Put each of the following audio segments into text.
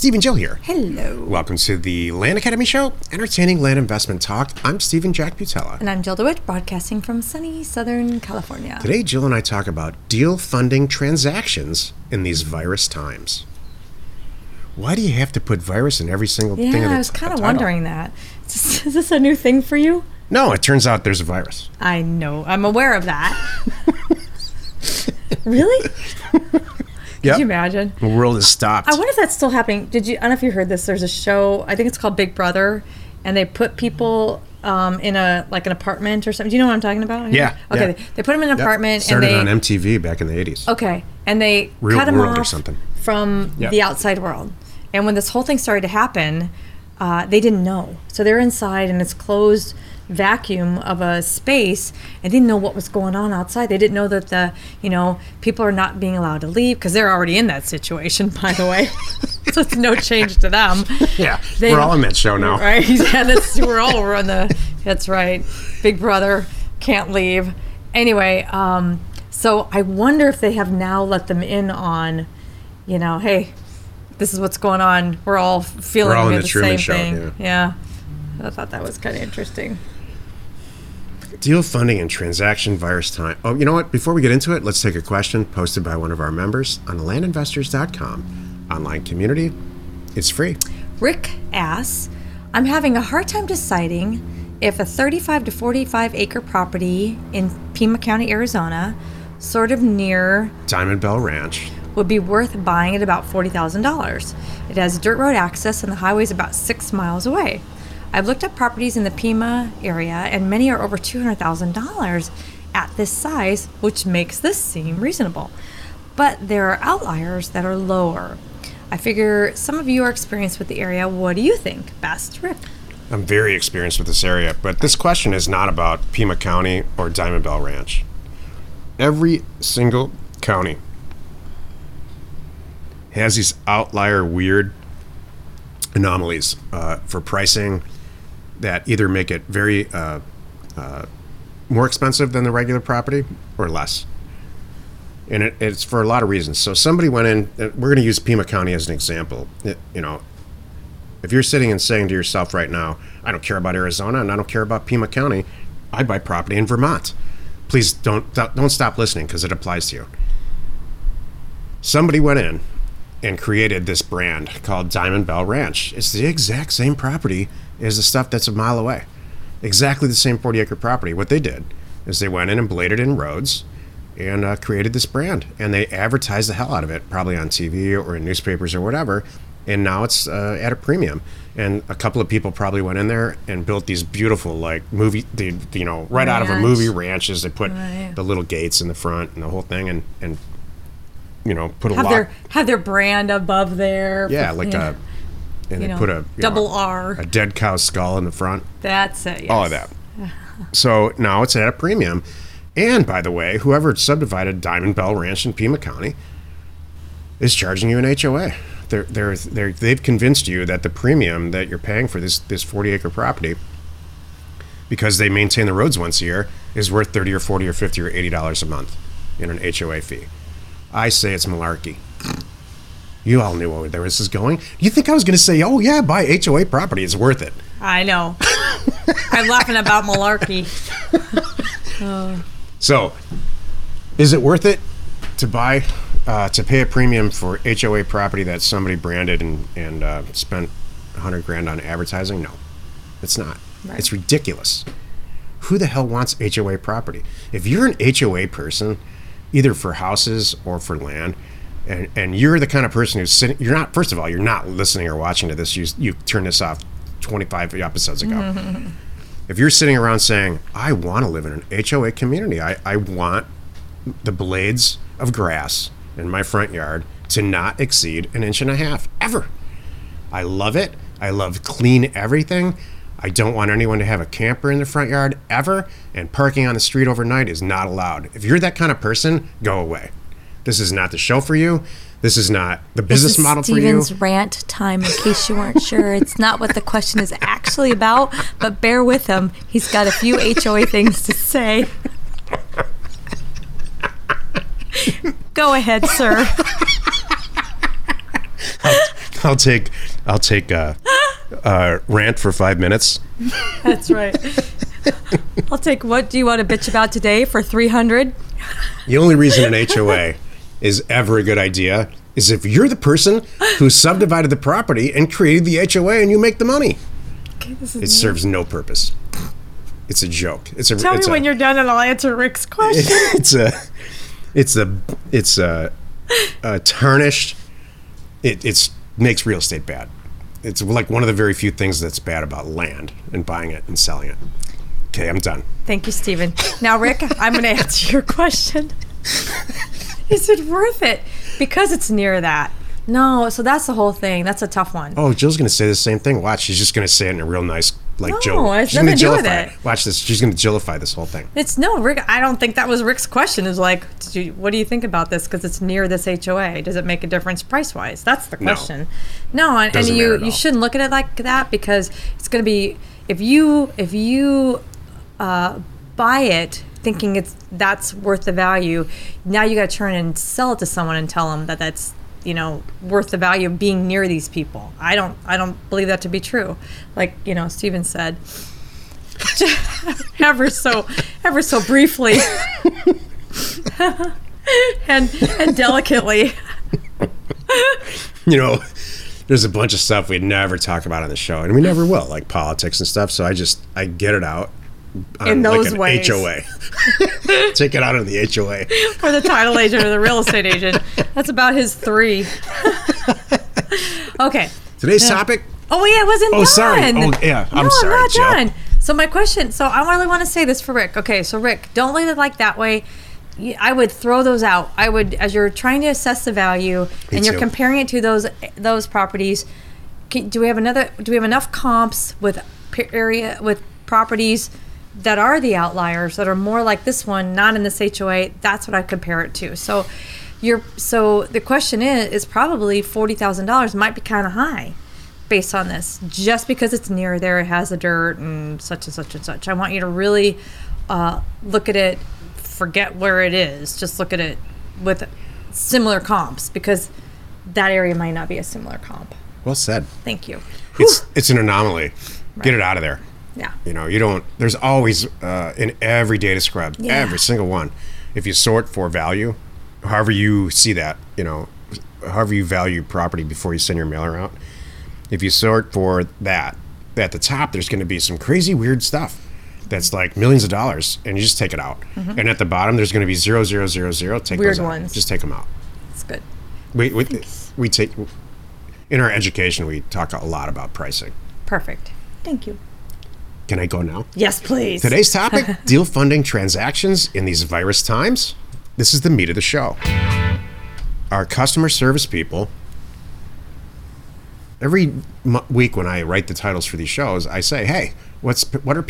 Steve and Jill here. Hello. Welcome to the Land Academy Show, entertaining land investment talk. I'm Stephen Jack Butella. And I'm Jill DeWitt, broadcasting from sunny Southern California. Today, Jill and I talk about deal funding transactions in these virus times. Why do you have to put virus in every single thing? Yeah, I was kind of wondering that. Is this a new thing for you? No, it turns out there's a virus. I know. I'm aware of that. Really? Could you imagine? The world has stopped. I wonder if that's still happening. I don't know if you heard this. There's a show, I think it's called Big Brother, and they put people in an apartment or something. Do you know what I'm talking about? Yeah. Okay. Yeah. They put them in an apartment. Started on MTV back in the 80s. Okay. And they Real cut them World off or something. from the outside world. And when this whole thing started to happen, they didn't know. So they're inside in this closed vacuum of a space and didn't know what was going on outside. They didn't know that people are not being allowed to leave because they're already in that situation, by the way. So it's no change to them. Yeah, we're all in that show now. Right? Yeah, we're all on that's right. Big Brother, can't leave. Anyway, so I wonder if they have now let them in on, hey, this is what's going on. We're all feeling the same thing. Yeah. I thought that was kind of interesting. Deal funding and transaction virus time. Oh, you know what? Before we get into it, let's take a question posted by one of our members on the landinvestors.com online community. It's free. Rick asks, I'm having a hard time deciding if a 35 to 45 acre property in Pima County, Arizona, sort of near Diamond Bell Ranch, would be worth buying at about $40,000. It has dirt road access and the highway is about 6 miles away. I've looked at properties in the Pima area, and many are over $200,000 at this size, which makes this seem reasonable. But there are outliers that are lower. I figure some of you are experienced with the area. What do you think? Best, Rick? I'm very experienced with this area, but this question is not about Pima County or Diamond Bell Ranch. Every single county has these outlier weird anomalies for pricing that either make it very more expensive than the regular property or less. And it's for a lot of reasons. So somebody went in, we're going to use Pima County as an example. If you're sitting and saying to yourself right now, I don't care about Arizona and I don't care about Pima County, I buy property in Vermont. Please don't stop listening because it applies to you. Somebody went in and created this brand called Diamond Bell Ranch. It's the exact same property as the stuff that's a mile away. Exactly the same 40-acre property. What they did is they went in and bladed in roads and created this brand. And they advertised the hell out of it, probably on TV or in newspapers or whatever. And now it's at a premium. And a couple of people probably went in there and built these beautiful, movie, right out of a movie ranches. They put the little gates in the front and the whole thing and put a have their brand above there. Yeah, they put a double R, a dead cow skull in the front. That's it. Yes. All of that. So now it's at a premium. And by the way, whoever subdivided Diamond Bell Ranch in Pima County is charging you an HOA. They've convinced you that the premium that you're paying for this 40-acre property, because they maintain the roads once a year, is worth $30 or $40 or $50 or $80 a month in an HOA fee. I say it's malarkey. You all knew where this is going. You think I was going to say, oh, yeah, buy HOA property. It's worth it. I know. I'm laughing about malarkey. So, is it worth it to buy, to pay a premium for HOA property that somebody branded and spent $100,000 on advertising? No, it's not. Right. It's ridiculous. Who the hell wants HOA property? If you're an HOA person, either for houses or for land, and you're the kind of person who's sitting, first of all, you're not listening or watching to this. You turned this off 25 episodes ago. Mm-hmm. If you're sitting around saying, I want to live in an HOA community, I want the blades of grass in my front yard to not exceed 1.5 inches, ever. I love it. I love clean everything. I don't want anyone to have a camper in the front yard ever, and parking on the street overnight is not allowed. If you're that kind of person, go away. This is not the show for you. This is not the business model for you. Stephen's rant time, in case you weren't sure. It's not what the question is actually about, but bear with him. He's got a few HOA things to say. Go ahead, sir. I'll take rant for 5 minutes. That's right. I'll take what do you want to bitch about today for 300? The only reason an HOA is ever a good idea is if you're the person who subdivided the property and created the HOA and you make the money. Okay, It serves no purpose. It's a joke. Tell me when you're done and I'll answer Rick's question. It's a tarnished. It makes real estate bad. It's like one of the very few things that's bad about land and buying it and selling it. Okay, I'm done. Thank you, Stephen. Now, Rick, I'm going to answer your question. Is it worth it? Because it's near that. No, so that's the whole thing. That's a tough one. Oh, Jill's going to say the same thing. Watch, she's just going to say it in a real nice, like, No, Jill. it's She's gonna nothing to do with Jillify it. Watch this. She's going to Jillify this whole thing. Rick, I don't think that was Rick's question. It was like, what do you think about this? Because it's near this HOA. Does it make a difference price-wise? That's the question. No, and Doesn't matter at you all. shouldn't look at it like that because it's going to be, if you buy it thinking that's worth the value, now you got to turn and sell it to someone and tell them that that's worth the value of being near these people. I don't believe that to be true. Like Stephen said, ever so briefly and delicately. There's a bunch of stuff we'd never talk about on the show, and we never will, like politics and stuff. So I get it out on, In those like an ways. HOA. Take it out on the HOA. Or the title agent or the real estate agent. That's about his 3. Okay. Today's topic. Oh yeah, it wasn't done. Sorry. Oh yeah, I'm sorry, I'm not Jill. done. So my question. So I really want to say this for Rick. Okay, so Rick, don't look at it like that way. I would throw those out. I would, as you're trying to assess the value and you're too. comparing it to those properties. Do we have enough comps with properties that are the outliers that are more like this one, not in this HOA? That's what I compare it to. So the question is probably $40,000 might be kind of high based on this, just because it's near there, it has the dirt and such and such and such. I want you to really look at it, forget where it is, just look at it with similar comps, because that area might not be a similar comp. Well said. Thank you. It's an anomaly. Get it out of there. Yeah. You don't. There's always in every data scrub, Yeah. every single one. If you sort for value, however you see that, however you value property before you send your mailer out, if you sort for that, at the top there's going to be some crazy weird stuff that's like millions of dollars, and you just take it out. Mm-hmm. And at the bottom there's going to be 0,000. Take Weird those out. ones. Just take them out. It's good. We take in our education we talk a lot about pricing. Perfect. Thank you. Can I go now? Yes, please. Today's topic, deal funding transactions in these virus times. This is the meat of the show. Our customer service people, every week when I write the titles for these shows, I say, hey, what's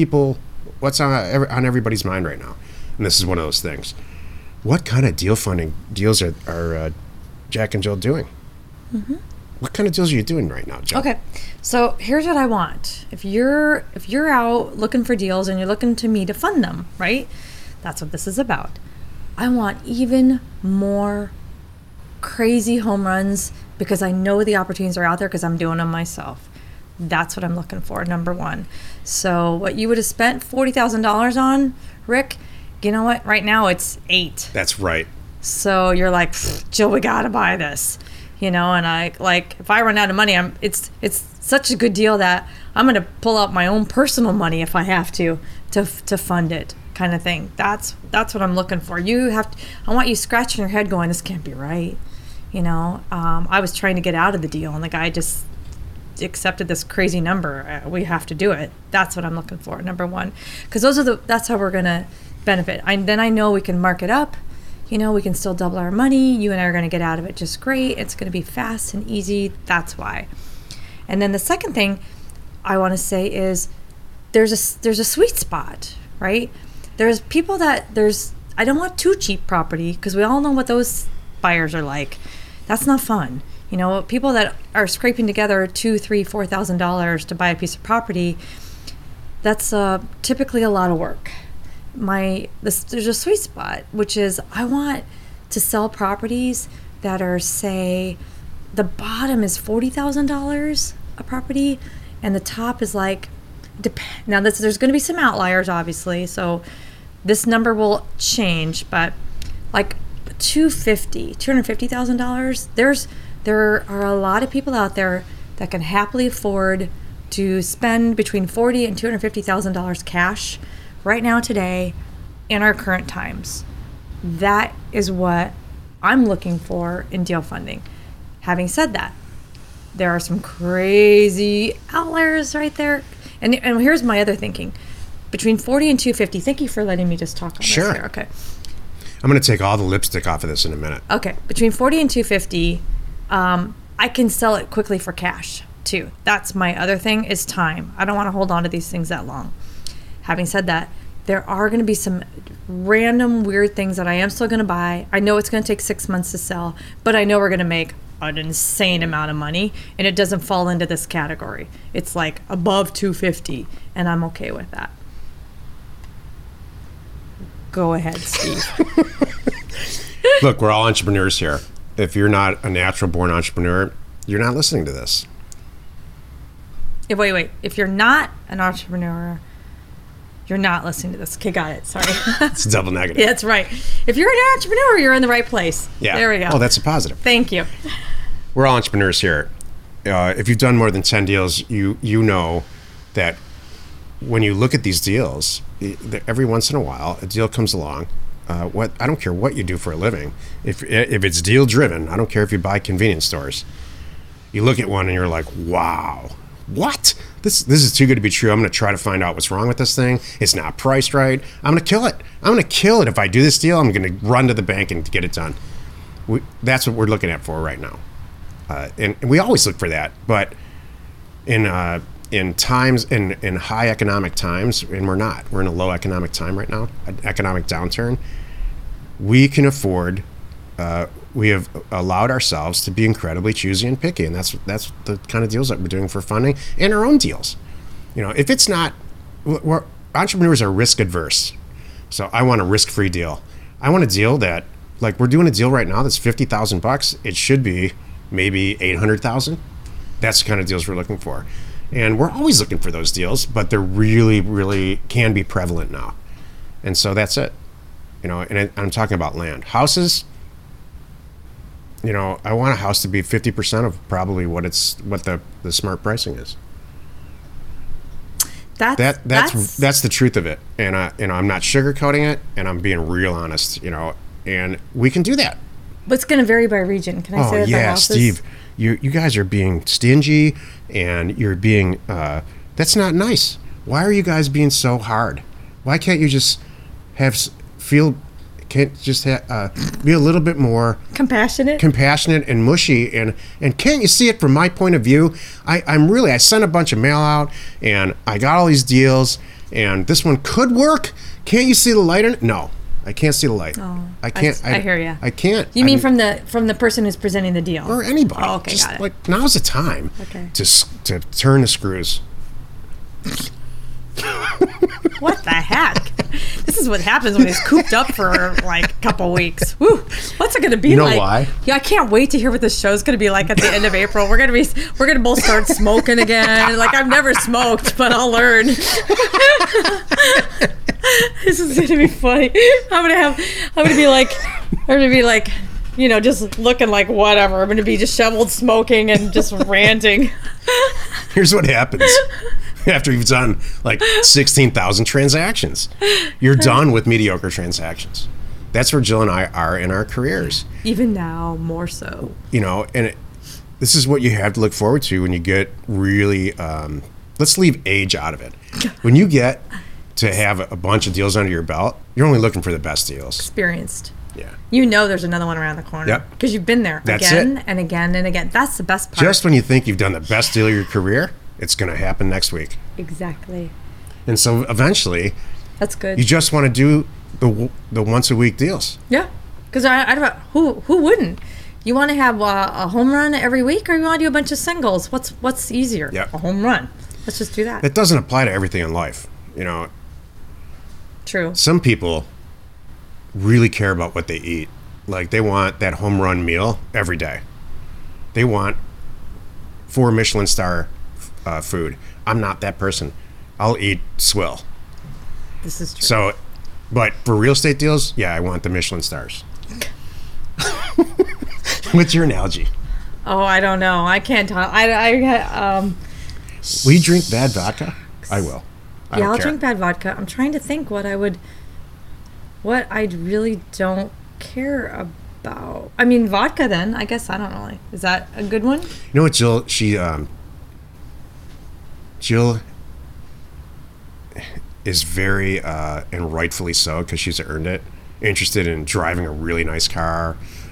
on everybody's mind right now? And this is one of those things. What kind of deal funding deals are Jack and Jill doing? Mm-hmm. What kind of deals are you doing right now, Jill? Okay, so here's what I want. If you're out looking for deals and you're looking to me to fund them, right? That's what this is about. I want even more crazy home runs because I know the opportunities are out there because I'm doing them myself. That's what I'm looking for, number one. So what you would have spent $40,000 on, Rick, you know what? Right now it's 8. That's right. So you're like, Jill, we gotta buy this. And I if I run out of money, it's such a good deal that I'm gonna pull out my own personal money if I have to fund it, kind of thing. That's what I'm looking for. I want you scratching your head going, this can't be right. I was trying to get out of the deal and the guy just accepted this crazy number. We have to do it. That's what I'm looking for, number one, because that's how we're gonna benefit. Then I know we can mark it up. We can still double our money. You and I are going to get out of it just great. It's going to be fast and easy. That's why. And then the second thing I want to say is there's a sweet spot, right? There's people I don't want too cheap property because we all know what those buyers are like. That's not fun. People that are scraping together $2,000, $3,000, $4,000 to buy a piece of property, that's typically a lot of work. There's a sweet spot, which is I want to sell properties that are, say, the bottom is $40,000 a property, and the top is like, now there's going to be some outliers, obviously, so this number will change, but like $250,000. There are a lot of people out there that can happily afford to spend between $40,000 and $250,000 cash right now today in our current times. That is what I'm looking for in deal funding. Having said that, there are some crazy outliers right there. And here's my other thinking. Between 40 and 250, thank you for letting me just talk on Sure. this here. Okay. I'm going to take all the lipstick off of this in a minute. Okay. Between 40 and 250, I can sell it quickly for cash too. That's my other thing is time. I don't want to hold on to these things that long. Having said that, there are going to be some random weird things that I am still going to buy. I know it's going to take 6 months to sell, but I know we're going to make an insane amount of money, and it doesn't fall into this category. It's like above 250, and I'm okay with that. Go ahead, Steve. Look, we're all entrepreneurs here. If you're not a natural born entrepreneur, you're not listening to this. Wait. If you're not an entrepreneur, you're not listening to this. Okay, got it. Sorry. It's double negative. Yeah, that's right. If you're an entrepreneur, you're in the right place. Yeah. There we go. Oh, that's a positive. Thank you. We're all entrepreneurs here. If you've done more than 10 deals, you know that when you look at these deals, every once in a while, a deal comes along. I don't care what you do for a living. If it's deal driven, I don't care if you buy convenience stores. You look at one and you're like, wow, what? This is too good to be true. I'm going to try to find out what's wrong with this thing. It's not priced right. I'm going to kill it. I'm going to kill it. If I do this deal, I'm going to run to the bank and get it done. That's what we're looking at for right now. And we always look for that. But in times, in high economic times, and we're not. We're in a low economic time right now, an economic downturn. We can afford, we have allowed ourselves to be incredibly choosy and picky, and that's the kind of deals that we're doing for funding and our own deals. You know, if it's not, entrepreneurs are risk adverse. So I want a risk-free deal. I want a deal that, like we're doing a deal right now that's $50,000. It should be maybe $800,000. That's the kind of deals we're looking for. And we're always looking for those deals, but they're really, really can be prevalent now. And so that's it. You know, and I'm talking about land. Houses, you know, I want a house to be 50% of probably what the smart pricing is. That's the truth of it. And I'm not sugarcoating it, and I'm being real honest, you know, and we can do that. But it's going to vary by region. Can I say that? Oh, yeah, Steve. You guys are being stingy, and you're being, that's not nice. Why are you guys being so hard? Why can't you just be a little bit more compassionate and mushy, and can't you see it from my point of view? I sent a bunch of mail out, and I got all these deals, and this one could work. Can't you see the light in it? No. I can't see the light. Oh, I can't. I hear you. I can't. You mean from the person who's presenting the deal, or anybody? Oh, okay, just got it. Like now's the time to turn the screws. What the heck? This is what happens when he's cooped up for like a couple weeks. Woo! What's it going to be like? You know why? Yeah, I can't wait to hear what this show's going to be like at the end of April. We're gonna both start smoking again. Like I've never smoked, but I'll learn. This is gonna be funny. I'm gonna be like, you know, just looking like whatever. I'm gonna be disheveled, smoking, and just ranting. Here's what happens after you've done like 16,000 transactions. You're done with mediocre transactions. That's where Jill and I are in our careers. Even now, more so. You know, and this is what you have to look forward to when you get really. Let's leave age out of it. When you get to have a bunch of deals under your belt, you're only looking for the best deals. Experienced. Yeah. You know there's another one around the corner. Yep. Because you've been there again and again and again. That's the best part. Just when you think you've done the best deal of your career, it's going to happen next week. Exactly. And so eventually, that's good. You just want to do the once a week deals. Yeah. Because I don't know, who wouldn't? You want to have a home run every week, or you want to do a bunch of singles? What's easier? Yep. A home run. Let's just do that. That doesn't apply to everything in life, you know. True. Some people really care about what they eat. Like they want that home run meal every day. They want 4 Michelin star food. I'm not that person. I'll eat swill. This is true. So, but for real estate deals, yeah, I want the Michelin stars. What's your analogy? Oh, I don't know. I can't talk. Will you drink bad vodka? I will. I Yeah, don't I'll care. drink bad vodka. I'm trying to think what I really don't care about. I mean, vodka then. I guess I don't know. Is that a good one? You know what, Jill? Jill is very, and rightfully so, because she's earned it, interested in driving a really nice car.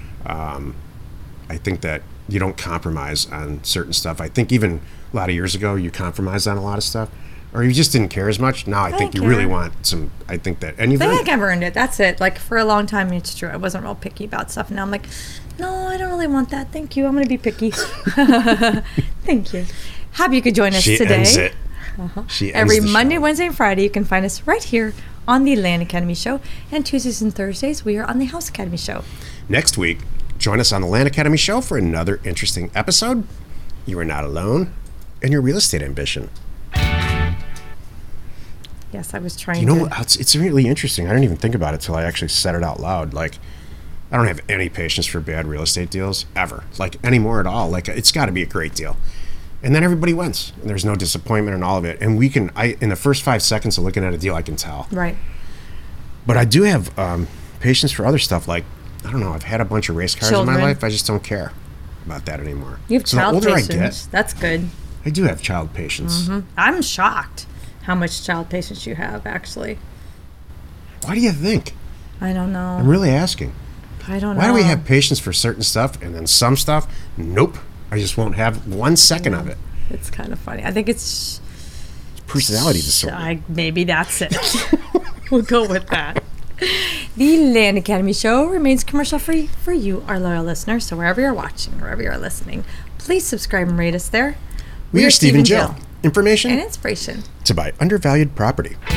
I think that you don't compromise on certain stuff. I think even a lot of years ago, you compromised on a lot of stuff, or you just didn't care as much. Now I think you care. really want some. I think that, and you've I earned think it. I've earned it. That's it. Like for a long time, it's true. I wasn't real picky about stuff. Now I'm like, no, I don't really want that. Thank you. I'm going to be picky. Thank you. Happy you could join us She today. ends it. She ends Every the Monday, show. Wednesday, and Friday, you can find us right here on the Land Academy Show. And Tuesdays and Thursdays, we are on the House Academy Show. Next week, join us on the Land Academy Show for another interesting episode. You are not alone in your real estate ambition. Yes, I was trying You know, to. it's really interesting. I didn't even think about it till I actually said it out loud. Like, I don't have any patience for bad real estate deals ever, like anymore at all. Like, it's got to be a great deal, and then everybody wins, and there's no disappointment in all of it. And we can, in the first 5 seconds of looking at a deal, I can tell. Right. But I do have patience for other stuff. Like, I don't know, I've had a bunch of race cars in Children. my life. I just don't care about that anymore. You have So the child older patience. That's good. I do have child patience. I'm shocked how much child patience you have, actually. Why do you think? I don't know. I'm really asking. I don't know. Why do we have patience for certain stuff and then some stuff? Nope. I just won't have 1 second of it. It's kind of funny. I think it's. Personality disorder. Maybe that's it. We'll go with that. The Land Academy Show remains commercial free for you, our loyal listeners. So wherever you're watching, wherever you're listening, please subscribe and rate us there. We are Steve and Jill. Information And inspiration. to buy undervalued property.